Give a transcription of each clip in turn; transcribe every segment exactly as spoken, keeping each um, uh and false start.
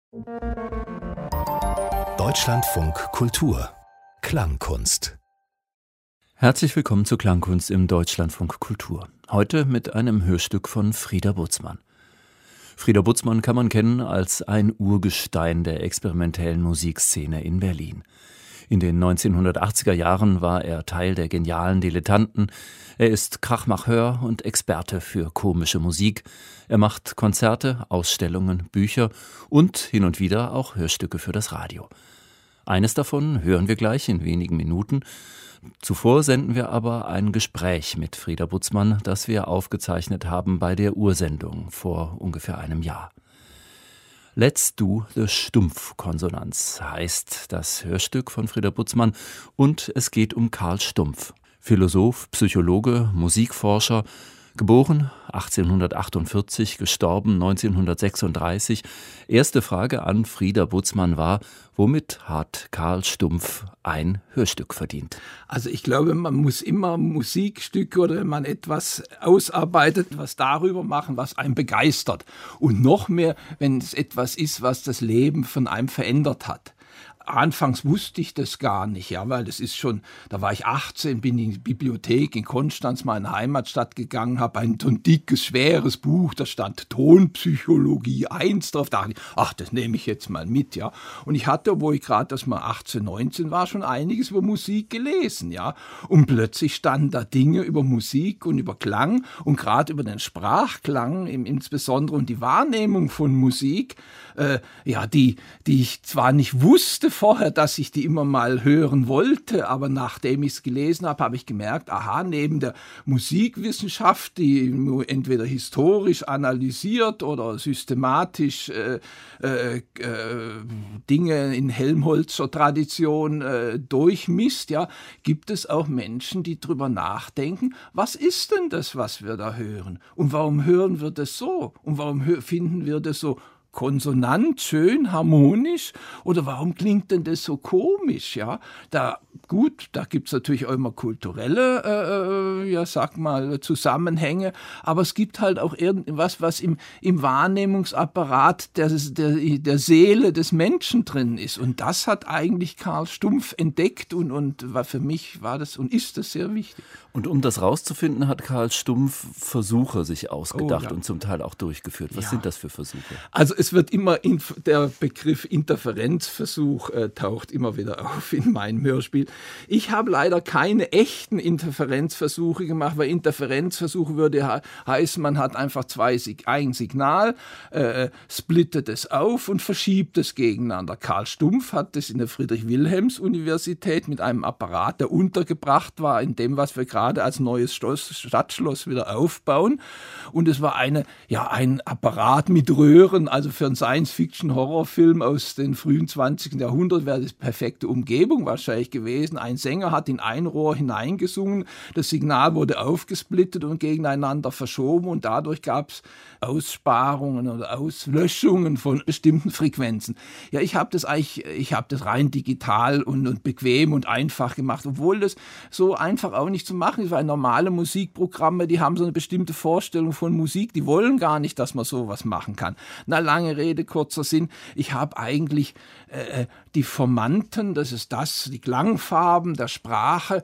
Deutschlandfunk Kultur Klangkunst. Herzlich willkommen zu Klangkunst im Deutschlandfunk Kultur. Heute mit einem Hörstück von Frieder Butzmann. Frieder Butzmann kann man kennen als ein Urgestein der experimentellen Musikszene in Berlin. In den neunzehnhundertachtziger Jahren war er Teil der genialen Dilettanten. Er ist Krachmacheur und Experte für komische Musik. Er macht Konzerte, Ausstellungen, Bücher und hin und wieder auch Hörstücke für das Radio. Eines davon hören wir gleich in wenigen Minuten. Zuvor senden wir aber ein Gespräch mit Frieder Butzmann, das wir aufgezeichnet haben bei der Ursendung vor ungefähr einem Jahr. Let's do the Stumpf-Konsonanz heißt das Hörstück von Frieder Butzmann und es geht um Carl Stumpf. Philosoph, Psychologe, Musikforscher, geboren achtzehnhundertachtundvierzig, gestorben neunzehnhundertsechsunddreißig. Erste Frage an Frieder Butzmann war, womit hat Carl Stumpf ein Hörstück verdient? Also ich glaube, man muss immer Musikstücke oder wenn man etwas ausarbeitet, was darüber machen, was einen begeistert. Und noch mehr, wenn es etwas ist, was das Leben von einem verändert hat. Anfangs wusste ich das gar nicht, ja, weil das ist schon, da war ich achtzehn, bin in die Bibliothek in Konstanz, meine Heimatstadt gegangen, habe ein so ein dickes, schweres Buch, da stand Tonpsychologie eins drauf, da dachte ich, ach, das nehme ich jetzt mal mit, ja. Und ich hatte, wo ich gerade, dass man achtzehn, neunzehn war, schon einiges über Musik gelesen, ja. Und plötzlich standen da Dinge über Musik und über Klang und gerade über den Sprachklang im, insbesondere und die Wahrnehmung von Musik, äh, ja, die, die ich zwar nicht wusste vorher, dass ich die immer mal hören wollte, aber nachdem ich es gelesen habe, habe ich gemerkt, aha, neben der Musikwissenschaft, die entweder historisch analysiert oder systematisch äh, äh, äh, Dinge in Helmholtzer Tradition äh, durchmisst, ja, gibt es auch Menschen, die drüber nachdenken, was ist denn das, was wir da hören? Und warum hören wir das so? Und warum finden wir das so konsonant, schön, harmonisch, oder warum klingt denn das so komisch, ja? Da, gut, da gibt es natürlich auch immer kulturelle, äh, ja, sag mal, Zusammenhänge, aber es gibt halt auch irgendwas, was im, im Wahrnehmungsapparat der, der, der Seele des Menschen drin ist, und das hat eigentlich Carl Stumpf entdeckt, und, und war, für mich war das und ist das sehr wichtig. Und um das rauszufinden, hat Carl Stumpf Versuche sich ausgedacht oh, ja. und zum Teil auch durchgeführt. Was ja. sind das für Versuche? Also es wird immer, in, der Begriff Interferenzversuch äh, taucht immer wieder auf in meinem Hörspiel. Ich habe leider keine echten Interferenzversuche gemacht, weil Interferenzversuch würde he- heißen, man hat einfach zwei, ein Signal, äh, splittet es auf und verschiebt es gegeneinander. Carl Stumpf hat das in der Friedrich-Wilhelms-Universität mit einem Apparat, der untergebracht war in dem, was wir gerade als neues Schloss, Stadtschloss wieder aufbauen. Und es war eine, ja, ein Apparat mit Röhren, also für einen Science-Fiction-Horrorfilm aus den frühen zwanzigsten Jahrhundert wäre das perfekte Umgebung wahrscheinlich gewesen. Ein Sänger hat in ein Rohr hineingesungen, das Signal wurde aufgesplittet und gegeneinander verschoben und dadurch gab es Aussparungen oder Auslöschungen von bestimmten Frequenzen. Ja, ich habe das eigentlich, ich habe das rein digital und, und bequem und einfach gemacht, obwohl das so einfach auch nicht zu machen ist, weil normale Musikprogramme, die haben so eine bestimmte Vorstellung von Musik, die wollen gar nicht, dass man sowas machen kann. Na, lange Rede, kurzer Sinn, ich habe eigentlich äh, die Formanten, das ist das, die Klangfarben der Sprache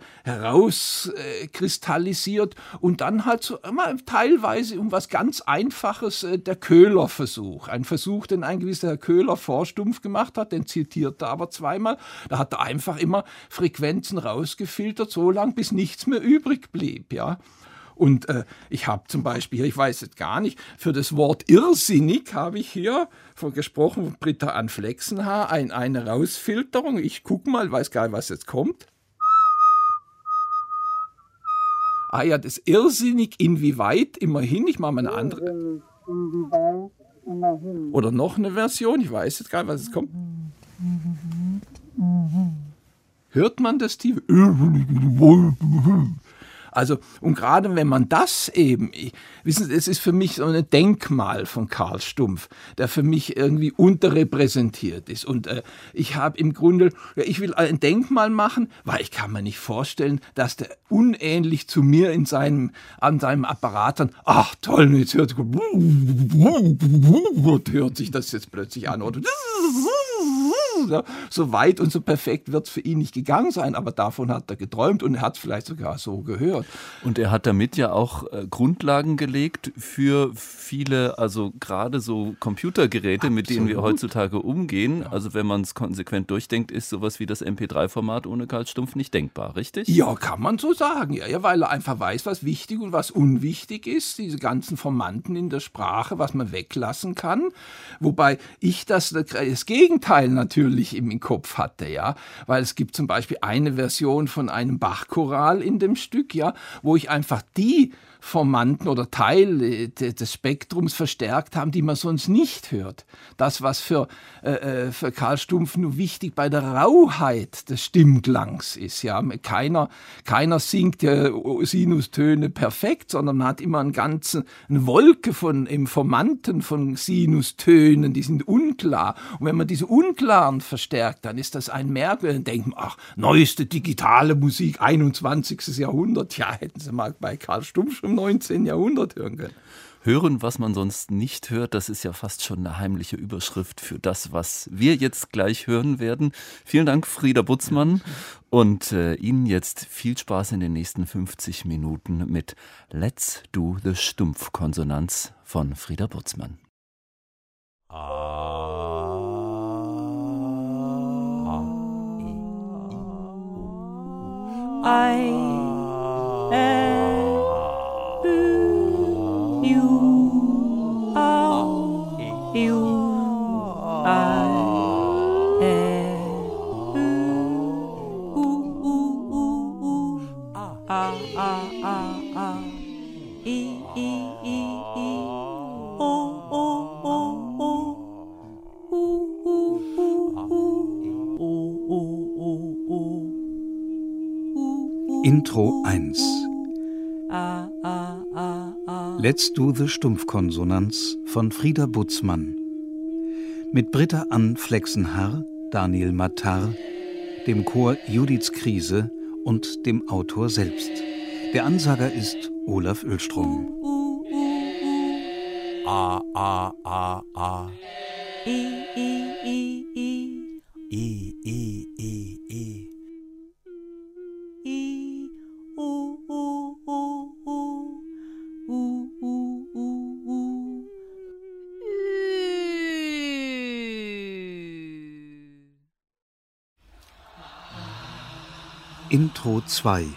herauskristallisiert äh, und dann halt so immer teilweise um was ganz Einfaches, äh, der Köhler-Versuch. Ein Versuch, den ein gewisser Herr Köhler vor Stumpf gemacht hat, den zitiert er aber zweimal. Da hat er einfach immer Frequenzen rausgefiltert, so lang, bis nichts mehr übrig blieb, ja. Und äh, ich habe zum Beispiel, ich weiß jetzt gar nicht, für das Wort irrsinnig habe ich hier von gesprochen von Britta Ann Flexenhaar ein, eine Rausfilterung. Ich gucke mal, weiß gar nicht, was jetzt kommt. Ah ja, das irrsinnig inwieweit, immerhin, ich mache mal eine andere. Oder noch eine Version, ich weiß jetzt gar nicht, was jetzt kommt. Hört man das tief? Also, und gerade wenn man das eben, ich, wissen Sie, es ist für mich so ein Denkmal von Karl Stumpf, der für mich irgendwie unterrepräsentiert ist. Und äh, ich habe im Grunde, ja, ich will ein Denkmal machen, weil ich kann mir nicht vorstellen, dass der unähnlich zu mir in seinem, an seinem Apparat dann, ach toll, jetzt hört, hört sich das jetzt plötzlich an. Oder so weit und so perfekt wird es für ihn nicht gegangen sein, aber davon hat er geträumt und er hat es vielleicht sogar so gehört. Und er hat damit ja auch äh, Grundlagen gelegt für viele, also gerade so Computergeräte, Absolut. Mit denen wir heutzutage umgehen. Ja. Also wenn man es konsequent durchdenkt, ist sowas wie das M P drei Format ohne Karl Stumpf nicht denkbar, richtig? Ja, kann man so sagen, ja, ja, weil er einfach weiß, was wichtig und was unwichtig ist, diese ganzen Formanten in der Sprache, was man weglassen kann, wobei ich das, das Gegenteil natürlich im Kopf hatte, ja, weil es gibt zum Beispiel eine Version von einem Bach-Choral in dem Stück, ja, wo ich einfach die Formanten oder Teile des Spektrums verstärkt haben, die man sonst nicht hört. Das, was für, äh, für Karl Stumpf nur wichtig bei der Rauheit des Stimmklangs ist. Ja. Keiner, keiner singt ja Sinustöne perfekt, sondern man hat immer einen ganzen, eine Wolke von Informanten, von Sinustönen, die sind unklar. Und wenn man diese unklaren verstärkt, dann ist das ein Merkmal. Dann denkt man, ach, neueste digitale Musik, einundzwanzigstes Jahrhundert. Ja, hätten Sie mal bei Karl Stumpf schon im neunzehnten Jahrhundert hören können. Hören, was man sonst nicht hört, das ist ja fast schon eine heimliche Überschrift für das, was wir jetzt gleich hören werden. Vielen Dank, Frieder Butzmann. Und äh, Ihnen jetzt viel Spaß in den nächsten fünfzig Minuten mit Let's Do the Stumpfkonsonanz von Frieder Butzmann. I you are you I Intro eins. Let's Do the Stumpfkonsonanz von Frieder Butzmann. Mit Britta Ann Flexenharr, Daniel Mattar, dem Chor Judiths Krise und dem Autor selbst. Der Ansager ist Olaf Oehlstrom. A, A, A, A. I, I, I, I. I, I, I, I. I, U, U, U, U. U, U, U, U. Intro zwei.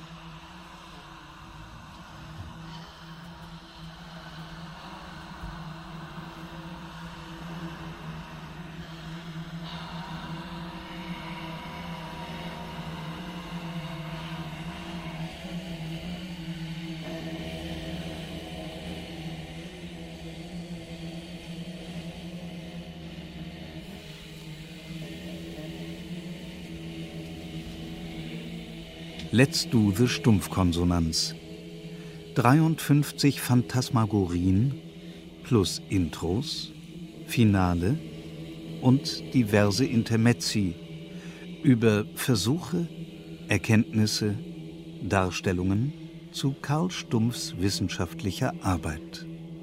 Let's Do the Stumpfkonsonanz. dreiundfünfzig Phantasmagorien plus Intros, Finale und diverse Intermezzi über Versuche, Erkenntnisse, Darstellungen zu Karl Stumpfs wissenschaftlicher Arbeit.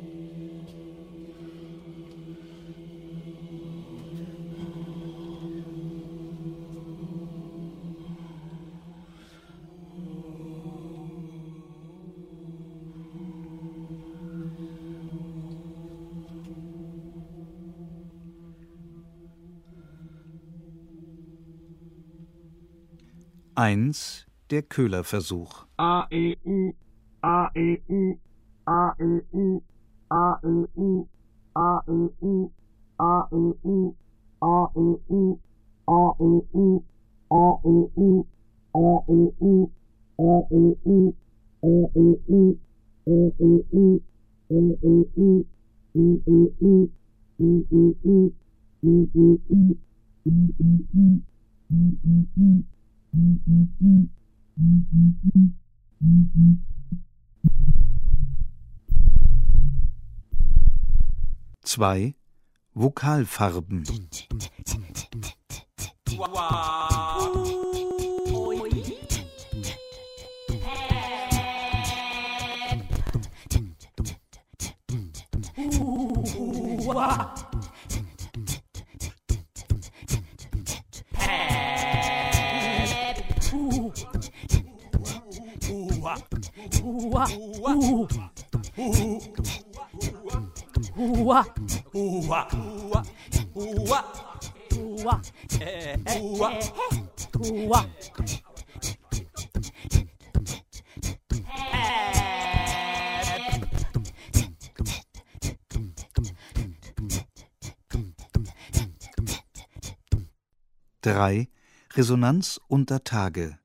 eins. Der Köhler-Versuch. A, E, U, A, E, U, A, E, U, A, E, U, A, E, U, A, E, U, A, E, U, A, E, U, A, E, U, A, E, U, A, E, U, A, E, U, A, E, U, A, E, U, I, E, U, I, E, U, I, E, U, I, E, U, I, E, U. zwei. Vokalfarben. drei. Resonanz unter Tage.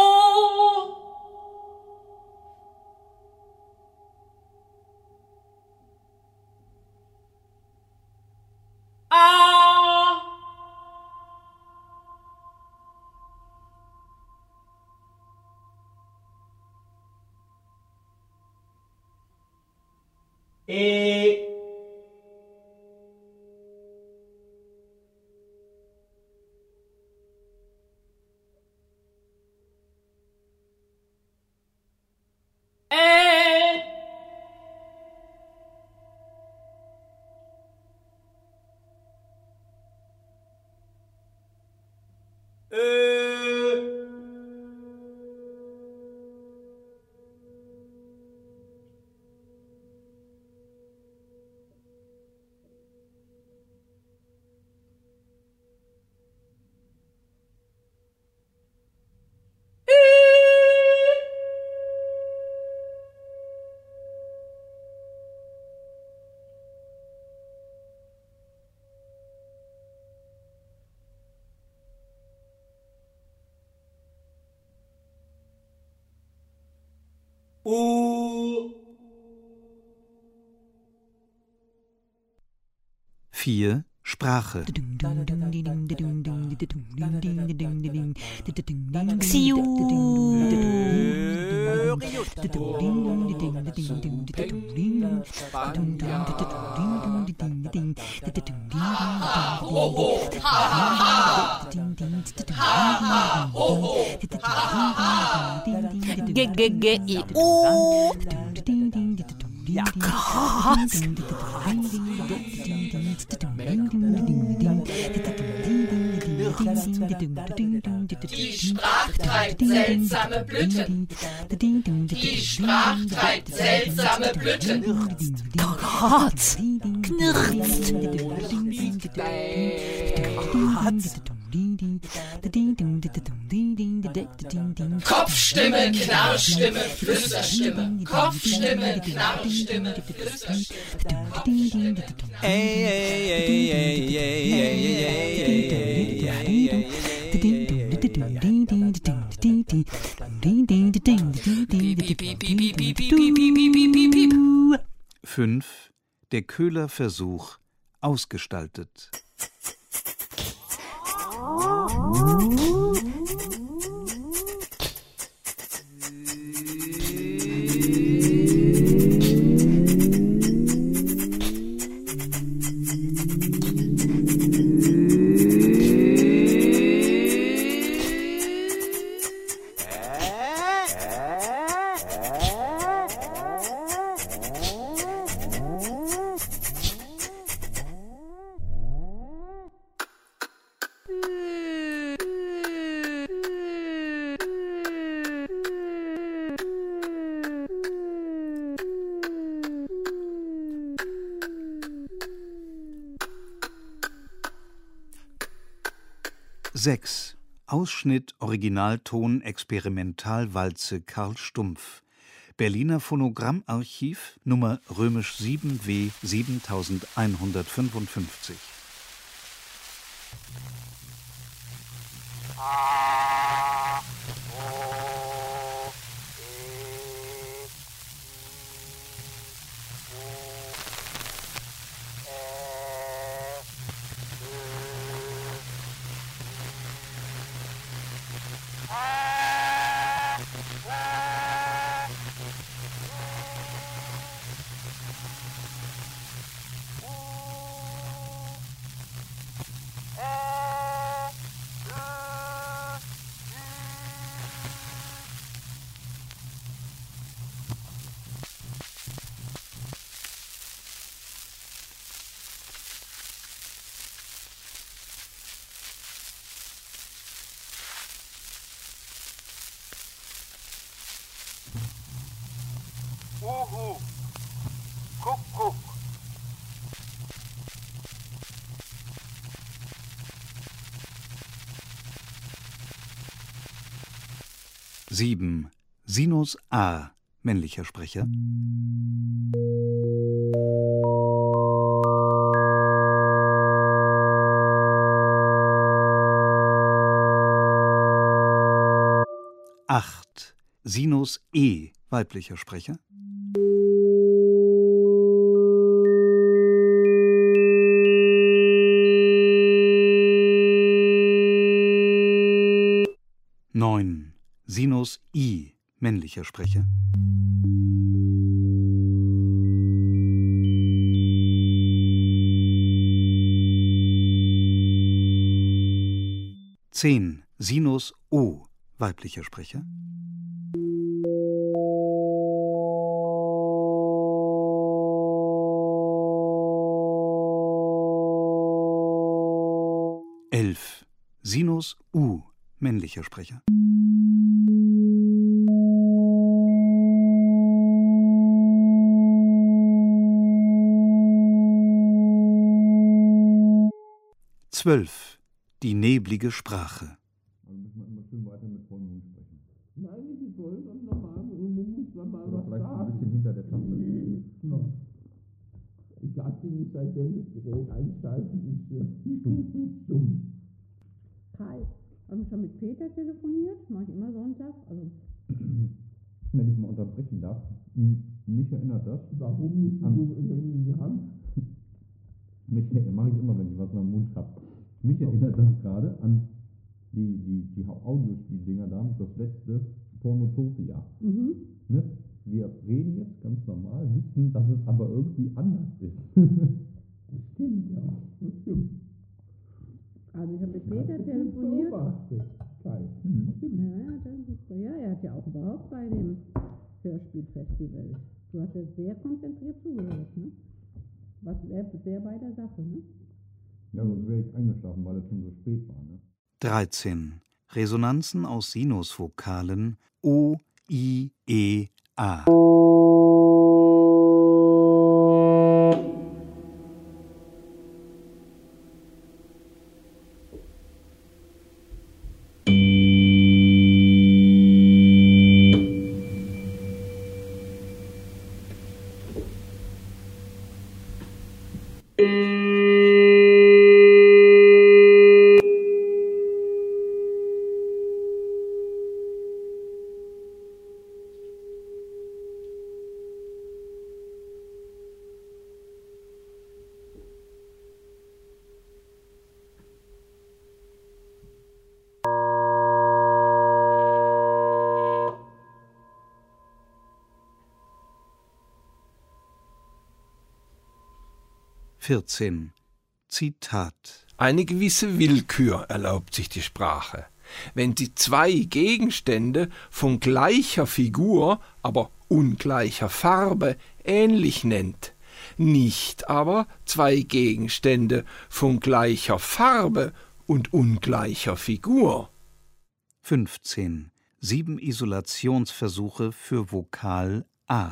vier. Sprache. G G G I U. Ja, Gott. Die Sprach treibt seltsame Blüten. Die Sprach treibt seltsame Blüten. Gott. Knirzt. Kopfstimme, Knarrstimme, Flüsterstimme. Kopfstimme, Knarrstimme, Flüsterstimme. Ey, ey, ey, ey, ey, ey, fünf. Der Köhler-Versuch ausgestaltet. sechs. Ausschnitt Originalton Experimentalwalze Karl Stumpf. Berliner Phonogrammarchiv Nummer römisch sieben W siebentausendeinhundertfünfundfünfzig. sieben. Sinus A, männlicher Sprecher. acht. Sinus E, weiblicher Sprecher. neun. Sinus I, männlicher Sprecher. zehn. Sinus O, weiblicher Sprecher. elf. Sinus U, männlicher Sprecher. zwölf. Die neblige Sprache. Also müssen wir immer schön weiter mit vollem Mund sprechen. Nein, nicht voll, sondern normal. Man muss dann mal Oder was vielleicht ein sagen. bisschen hinter der Taste. Ja. Ich lasse sie nicht, seitdem das Gerät einschalten ist. Stumm. Stumm. Kai, habe ich schon mit Peter telefoniert? Mache ich immer Sonntag. Also Wenn ich mal unterbrechen darf, m- mich erinnert das. Warum musst An- du in die Hand? Mich mache ich immer, wenn ich was noch im Mund habe. Mich erinnert das gerade an die, die, die Audiospieldinger da, das letzte Pornotopia. mhm. Ne? Wir reden jetzt ganz normal, wissen, dass es aber irgendwie anders ist. Das stimmt, ja. Das stimmt. Also ich habe mit Hast Peter du gut telefoniert. beobachtet, Kai. Mhm. Stimmt. Ja, ja, das ist, ja, er hat ja auch überhaupt bei dem Hörspielfestival. Du hast ja sehr konzentriert zugehört, ne? Was sehr, sehr bei der Sache, ne? Ja, sonst wäre ich eingeschlafen, weil es schon so spät war. Ne? dreizehn. Resonanzen aus Sinusvokalen O, I, E, A. vierzehn. Zitat. Eine gewisse Willkür erlaubt sich die Sprache. Wenn sie zwei Gegenstände von gleicher Figur, aber ungleicher Farbe ähnlich nennt, nicht aber zwei Gegenstände von gleicher Farbe und ungleicher Figur. fünfzehn. Sieben Isolationsversuche für Vokal A.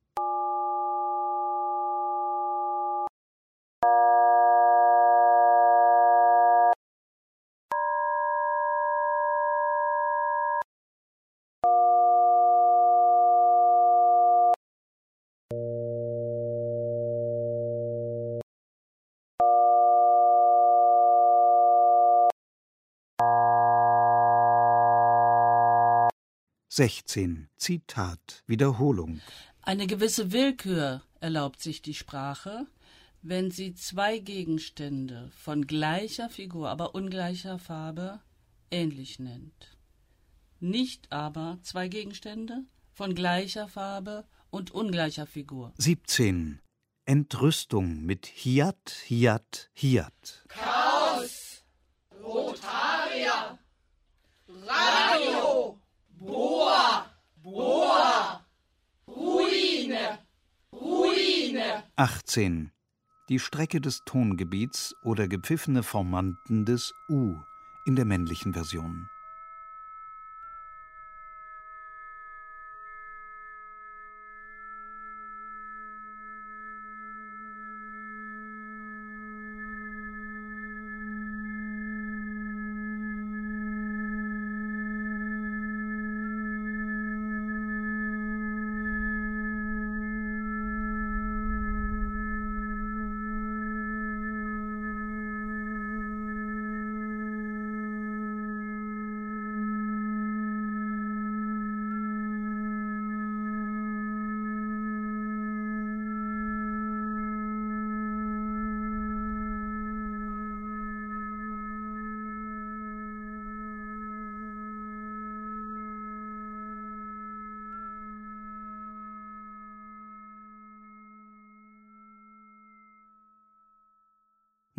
sechzehn. Zitat. Wiederholung. Eine gewisse Willkür erlaubt sich die Sprache, wenn sie zwei Gegenstände von gleicher Figur, aber ungleicher Farbe ähnlich nennt. Nicht aber zwei Gegenstände von gleicher Farbe und ungleicher Figur. siebzehn. Entrüstung mit Hiat, Hiat, Hiat. Chaos, Rotaria, Radio, Boa, Boa, Ruine, Ruine. achtzehn. Die Strecke des Tongebiets oder gepfiffene Formanten des U in der männlichen Version.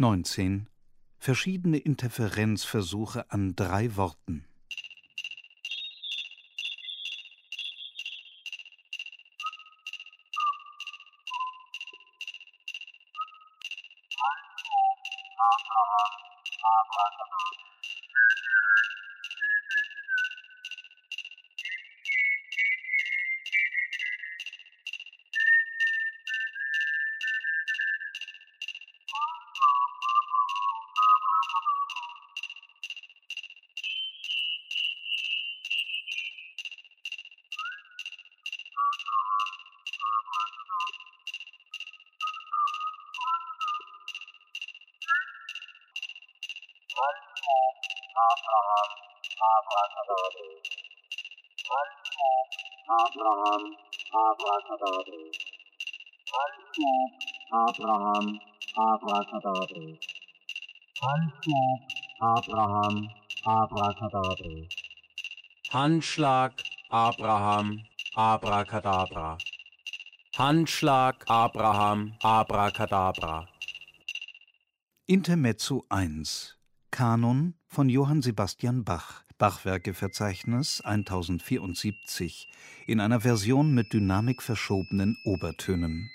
neunzehn. Verschiedene Interferenzversuche an drei Worten. Abraham, Abracadabra. Handschlag, Abraham, Abracadabra. Handschlag, Abraham, Abracadabra. Handschlag, Abraham, Abracadabra. Handschlag, Abraham, Abracadabra. Intermezzo eins. Kanon von Johann Sebastian Bach. Bachwerkeverzeichnis tausendvierundsiebzig in einer Version mit dynamik verschobenen Obertönen.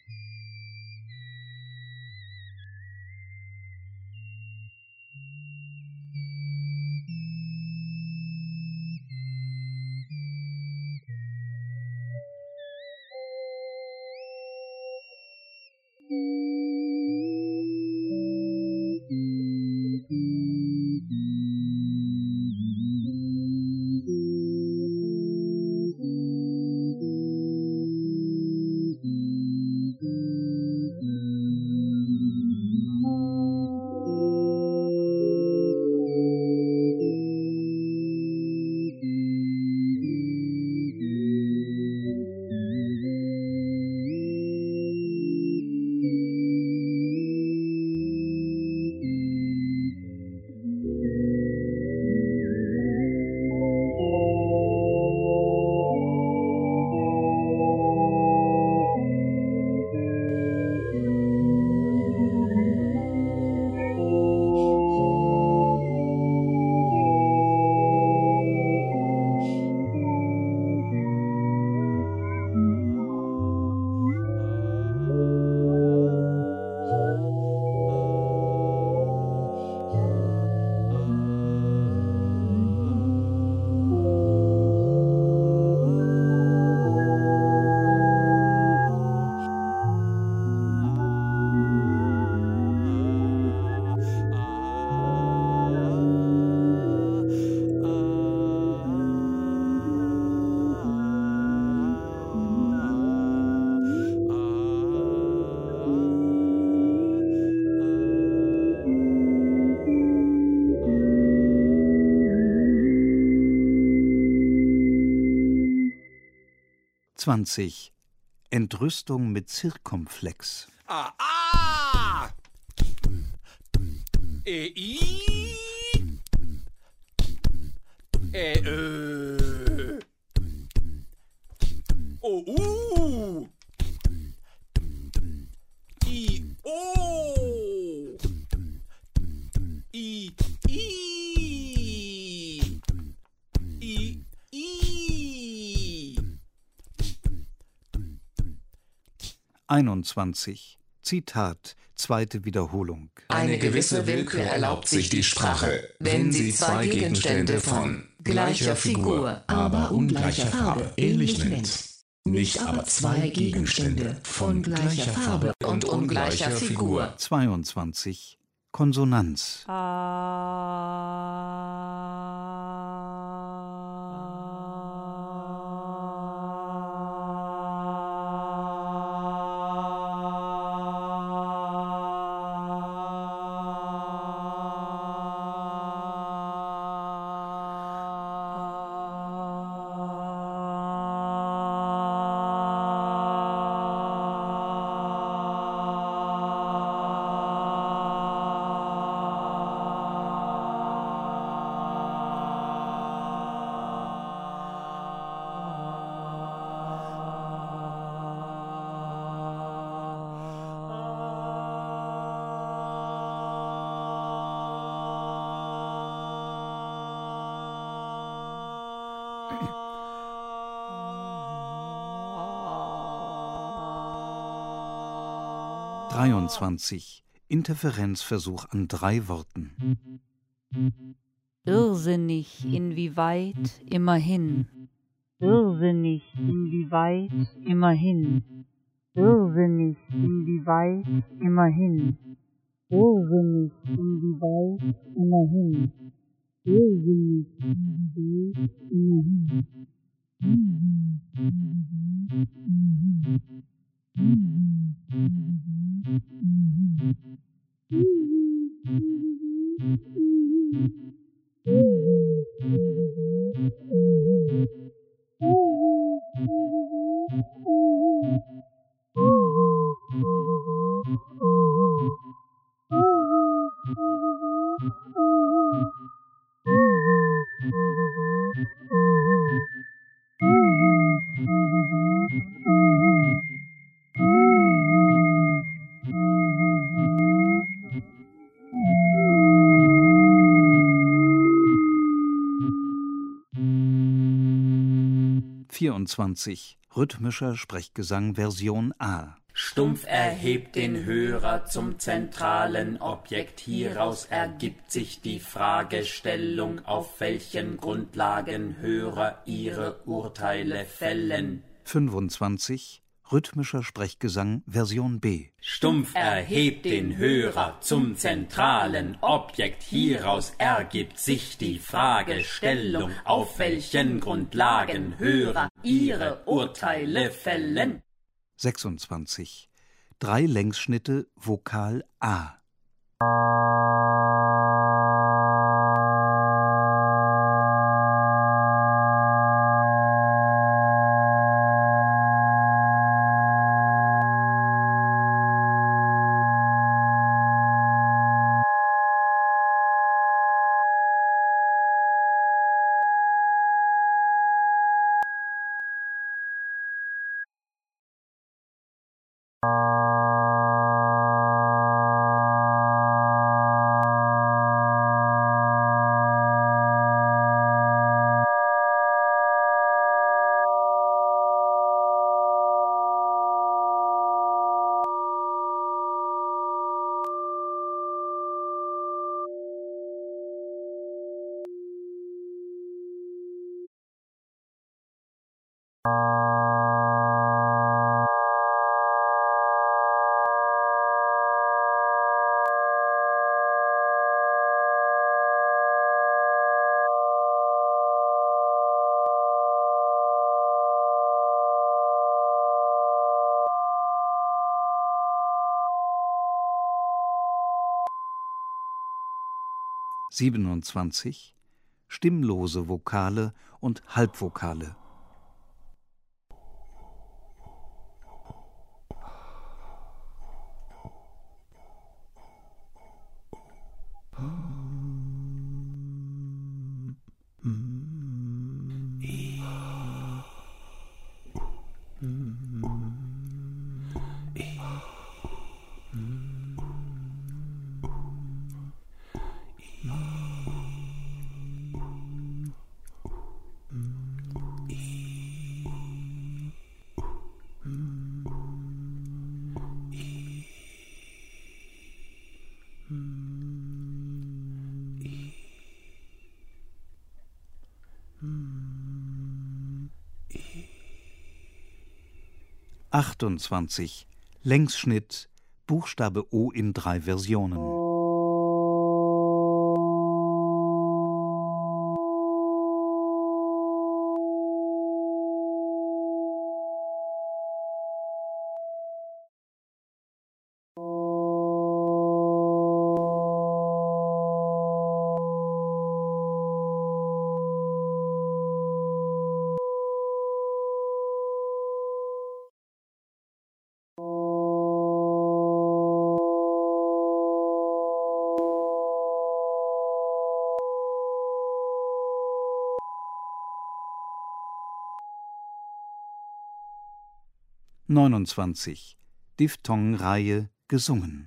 zwanzig. Entrüstung mit Zirkumflex. Ah, ah! E, I. E, Ö. O, U. I, O. I, I. I, I. einundzwanzig. Zitat, zweite Wiederholung. Eine gewisse Willkür erlaubt sich die Sprache, wenn sie zwei Gegenstände von gleicher Figur, aber ungleicher Farbe ähnlich nennt. Nicht aber zwei Gegenstände von gleicher Farbe und ungleicher Figur. zweiundzwanzig. Konsonanz. dreiundzwanzig. Interferenzversuch an drei Worten. Irrsinnig, inwieweit, immerhin. Irrsinnig, inwieweit, immerhin. Irrsinnig, inwieweit, immerhin. Irrsinnig, inwieweit, immerhin. Irrsinnig, inwieweit, immerhin. vierundzwanzig. Rhythmischer Sprechgesang Version A. Stumpf erhebt den Hörer zum zentralen Objekt. Hieraus ergibt sich die Fragestellung, auf welchen Grundlagen Hörer ihre Urteile fällen. fünfundzwanzig. Rhythmischer Sprechgesang Version B. Stumpf erhebt den Hörer zum zentralen Objekt. Hieraus ergibt sich die Fragestellung, auf welchen Grundlagen Hörer ihre Urteile fällen. sechsundzwanzig. Drei Längsschnitte Vokal A. siebenundzwanzig. Stimmlose Vokale und Halbvokale. achtundzwanzig. Längsschnitt Buchstabe O in drei Versionen. neunundzwanzig. Diphthongreihe gesungen.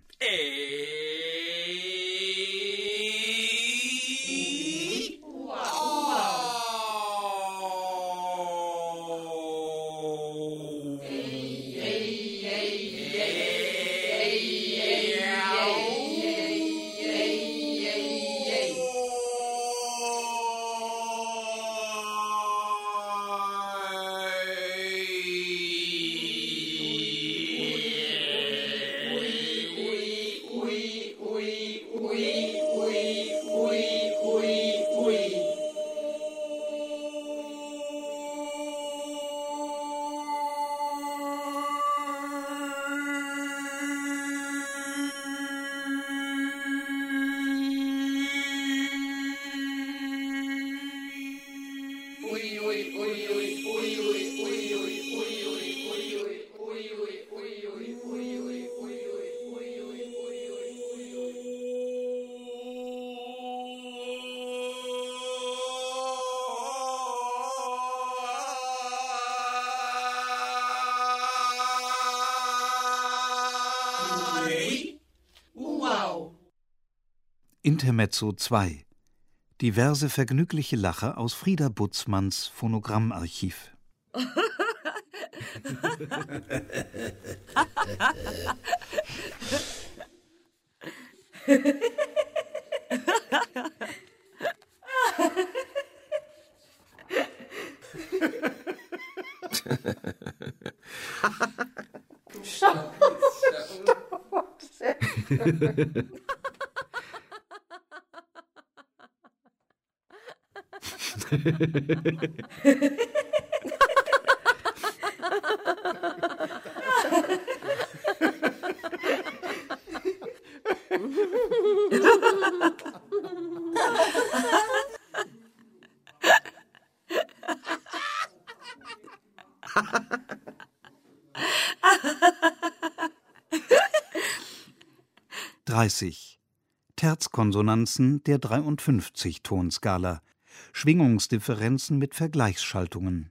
Intermezzo zwei. Diverse vergnügliche Lacher aus Frieda Butzmanns Phonogrammarchiv. dreißig. Terzkonsonanzen der dreiundfünfzig-Tonskala. Schwingungsdifferenzen mit Vergleichsschaltungen.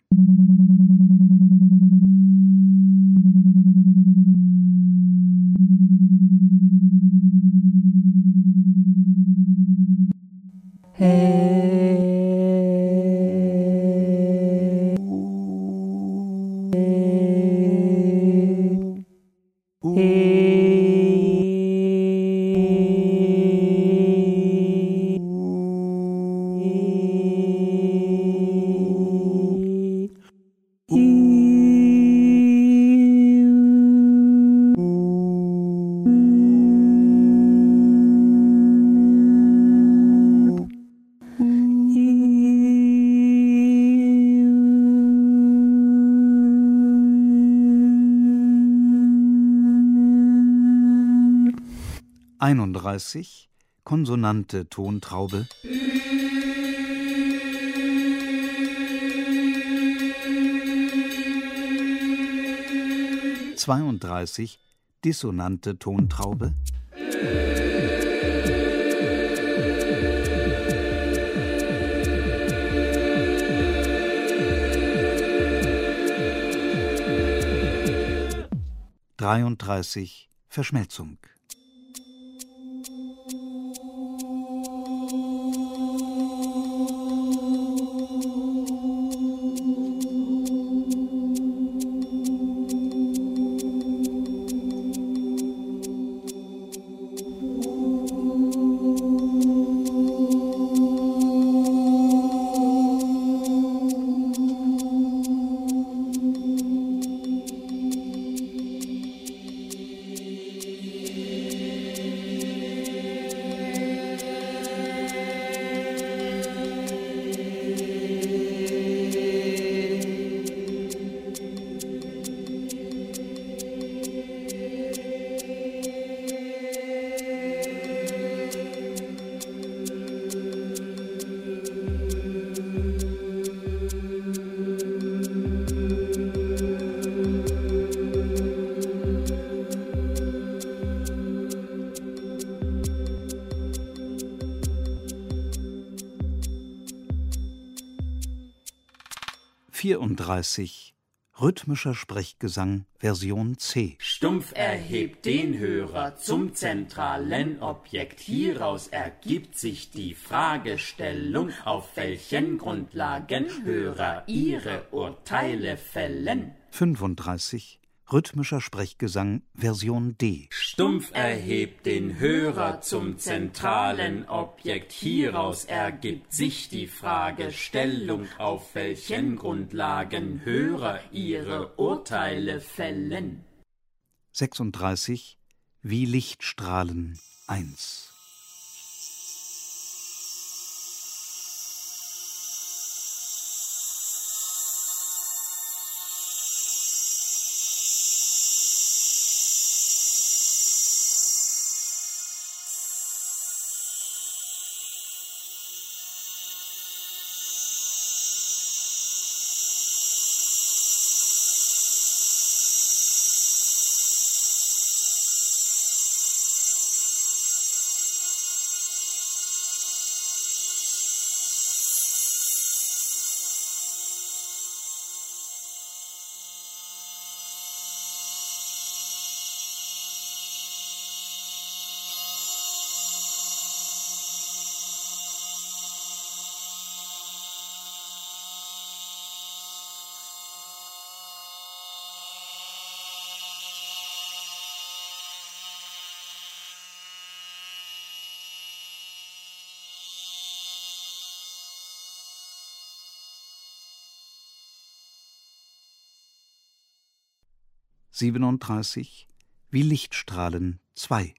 einunddreißig. Konsonante Tontraube. zweiunddreißig. Dissonante Tontraube. dreiunddreißig. Verschmelzung. vierunddreißig. Rhythmischer Sprechgesang Version C. Stumpf erhebt den Hörer zum zentralen Objekt. Hieraus ergibt sich die Fragestellung, auf welchen Grundlagen Hörer ihre Urteile fällen. fünfunddreißig. Rhythmischer Sprechgesang Version D. Stumpf erhebt den Hörer zum zentralen Objekt. Hieraus ergibt sich die Fragestellung, auf welchen Grundlagen Hörer ihre Urteile fällen. sechsunddreißig. Wie Lichtstrahlen eins. siebenunddreißig. Wie Lichtstrahlen zwei.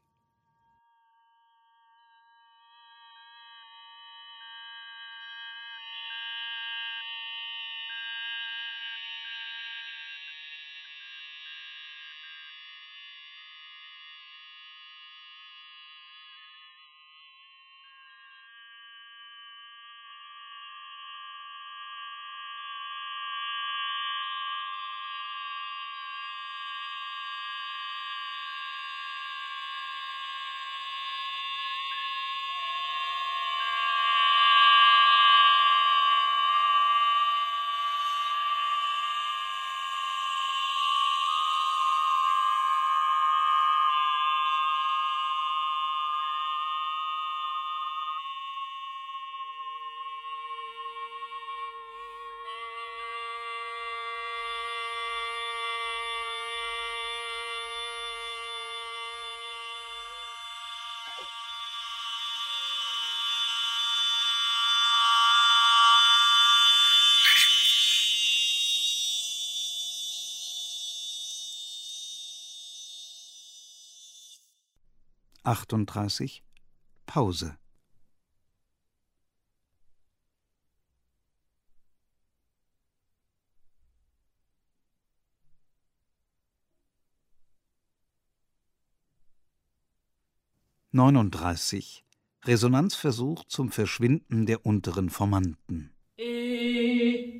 achtunddreißig. Pause. neununddreißig. Resonanzversuch zum Verschwinden der unteren Formanten. E.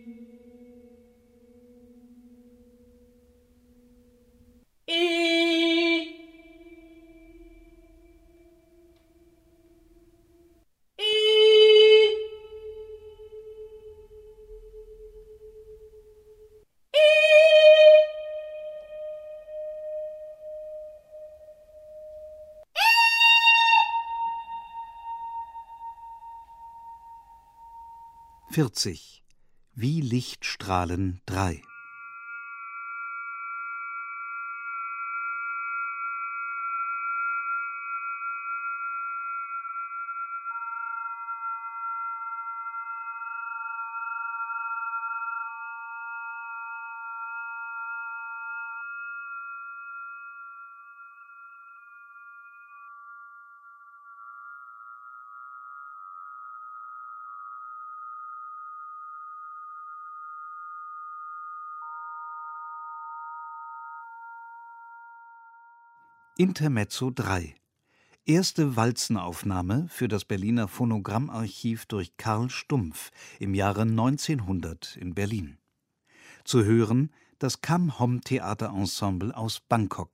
E. vierzig. Wie Lichtstrahlen drei. Intermezzo drei. Erste Walzenaufnahme für das Berliner Phonogrammarchiv durch Karl Stumpf im Jahre neunzehnhundert in Berlin. Zu hören das Kam Hom Theaterensemble aus Bangkok.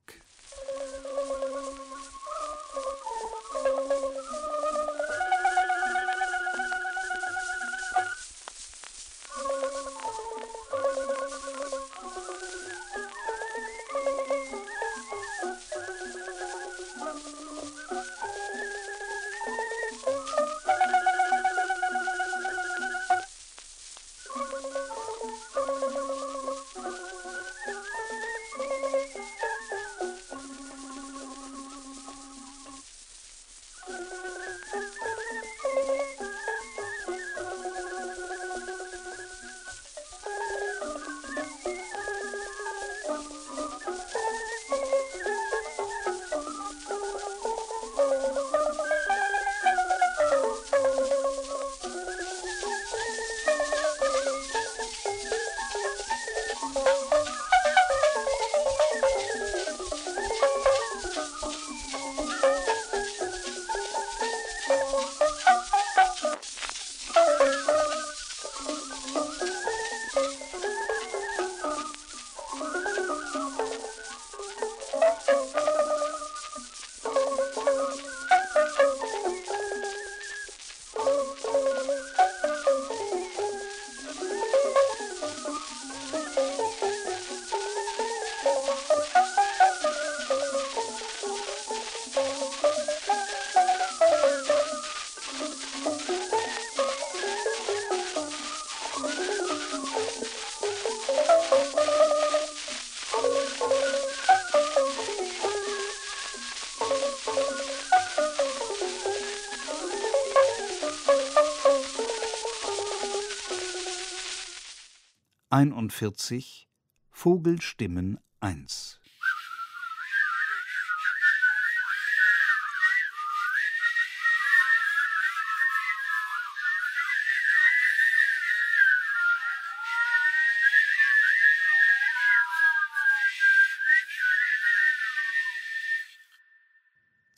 einundvierzig. Vogelstimmen eins.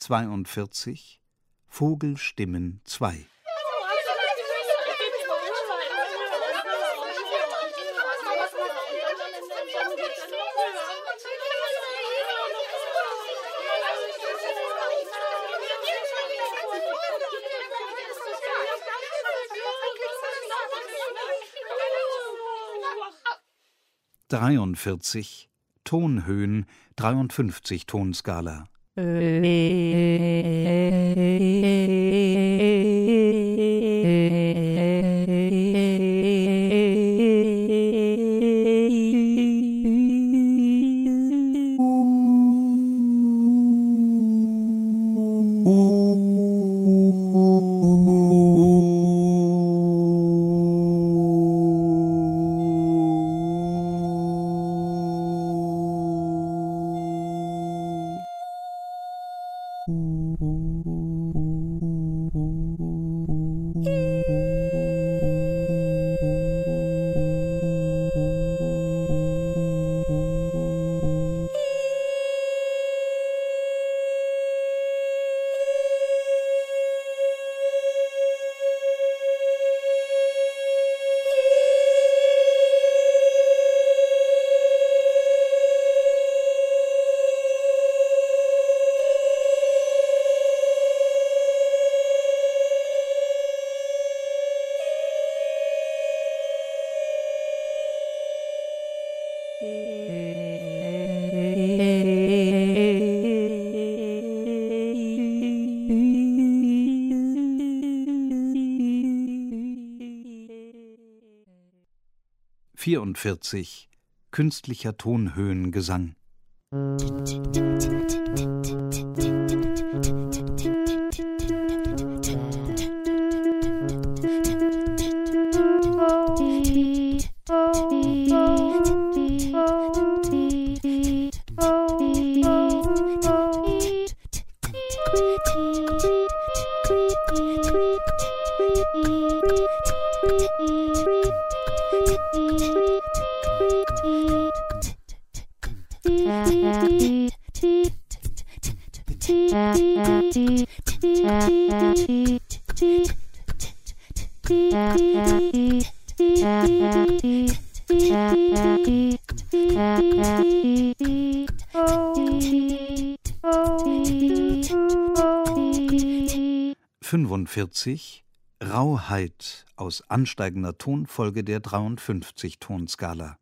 zweiundvierzig Vogelstimmen zwei. dreiundvierzig Tonhöhen, dreiundfünfzig Tonskala. vierundvierzig Künstlicher Tonhöhengesang. fünfundvierzig Rauheit aus ansteigender Tonfolge der dreiundfünfzig Tonskala.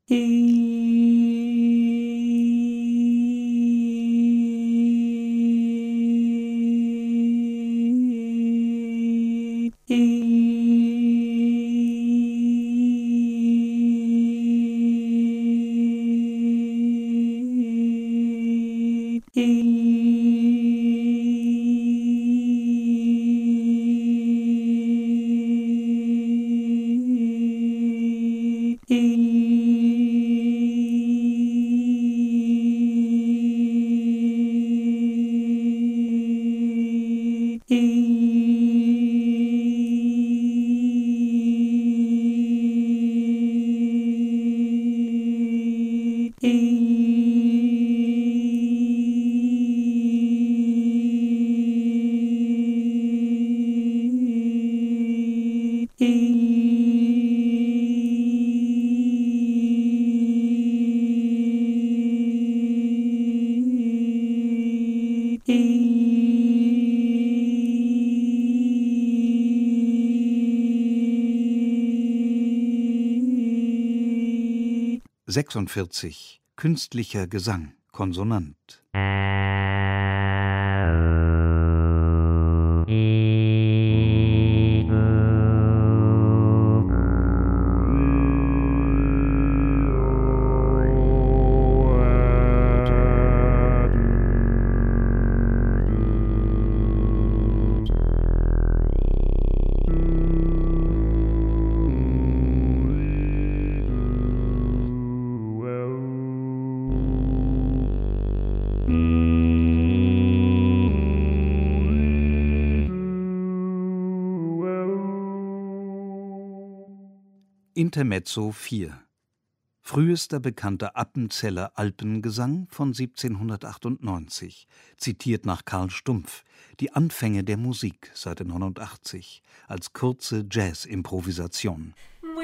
sechsundvierzig Künstlicher Gesang, Konsonant. Intermezzo vier Frühester bekannter Appenzeller Alpengesang von siebzehnhundertachtundneunzig, zitiert nach Karl Stumpf, die Anfänge der Musik, Seite neunundachtzig, als kurze Jazz-Improvisation.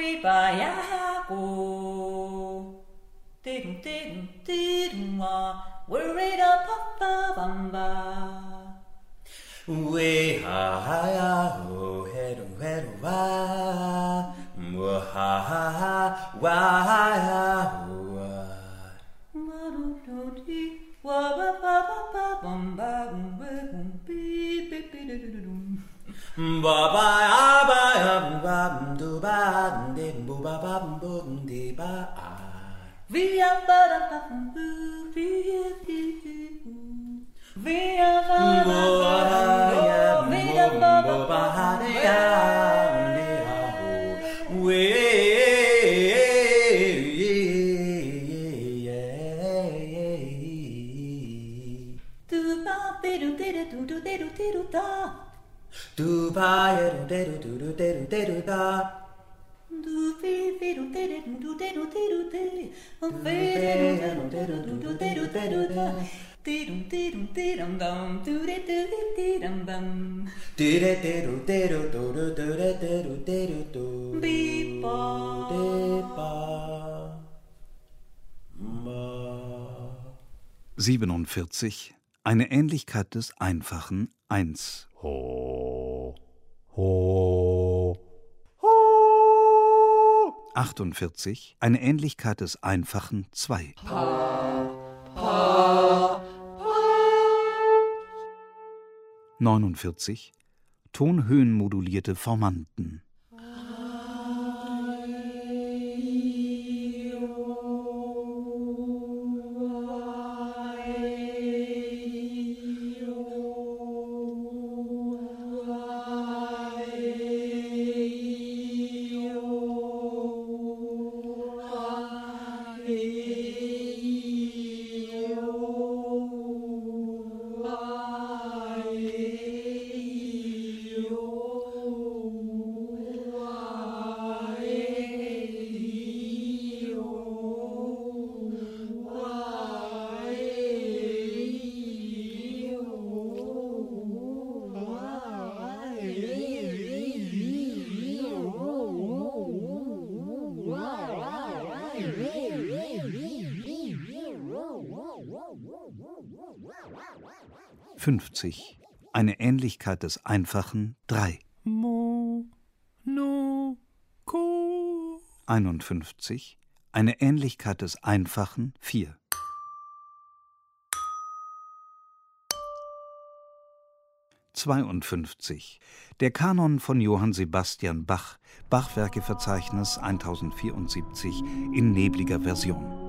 We ha ha ya ho hedo hedo wa wa ha ha ha wa ya ho wa wa ba ba ba ba bum ba bum bum beep beep beep ba ba ya ba ya ba bum do ba de bo ba ba bum bum de ba we are ba da ba bum boo we are ba da ba we are ba ba ba de ya de ho we do ba do do do do do do do da do fi fi do do do do do do do do do do do do do da dum dum dum dum do do do dum dum do do do do do do do do do be ba de ba ma. siebenundvierzig. Eine Ähnlichkeit des einfachen eins. Ho, ho, ho. achtundvierzig. Eine Ähnlichkeit des einfachen zwei. Pa, pa, pa. neunundvierzig. Tonhöhenmodulierte Formanten. fünfzig. Eine Ähnlichkeit des einfachen drei. Mo, no, ko. einundfünfzig. Eine Ähnlichkeit des einfachen vier. zweiundfünfzig. Der Kanon von Johann Sebastian Bach, Bachwerkeverzeichnis tausendvierundsiebzig in nebliger Version.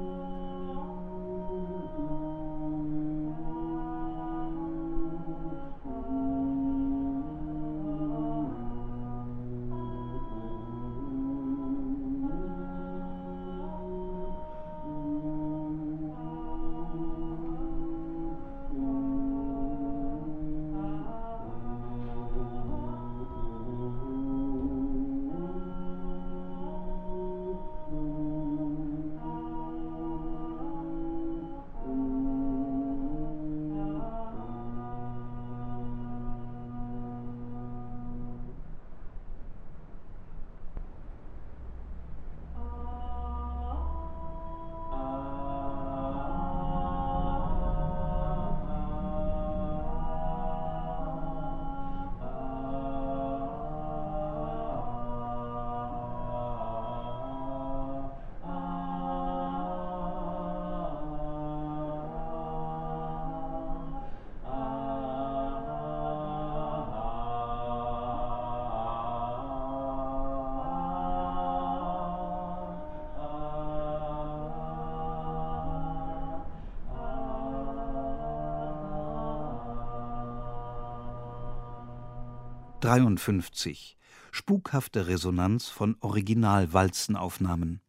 dreiundfünfzig. Spukhafte Resonanz von Original-Walzenaufnahmen.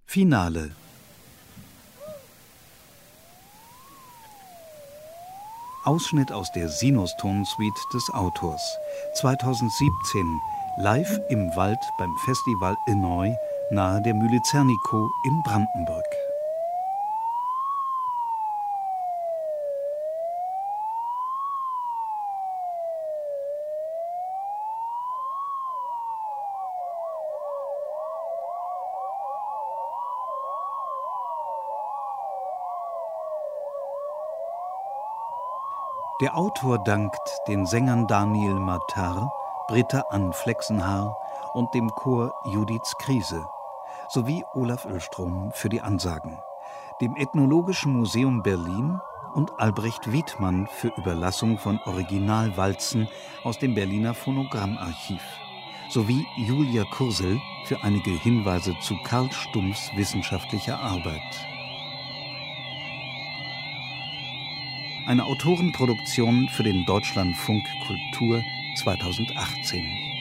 Finale. Ausschnitt aus der Sinuston-Suite des Autors. zweitausendsiebzehn, live im Wald beim Festival Enoy nahe der Mühle Zernikow in Brandenburg. Der Autor dankt den Sängern Daniel Matar, Britta Ann Flexenhaar und dem Chor Judiths Krise sowie Olaf Oelstrom für die Ansagen, dem Ethnologischen Museum Berlin und Albrecht Wiedmann für Überlassung von Originalwalzen aus dem Berliner Phonogrammarchiv sowie Julia Kursel für einige Hinweise zu Karl Stumpfs wissenschaftlicher Arbeit. Eine Autorenproduktion für den Deutschlandfunk Kultur zweitausendachtzehn.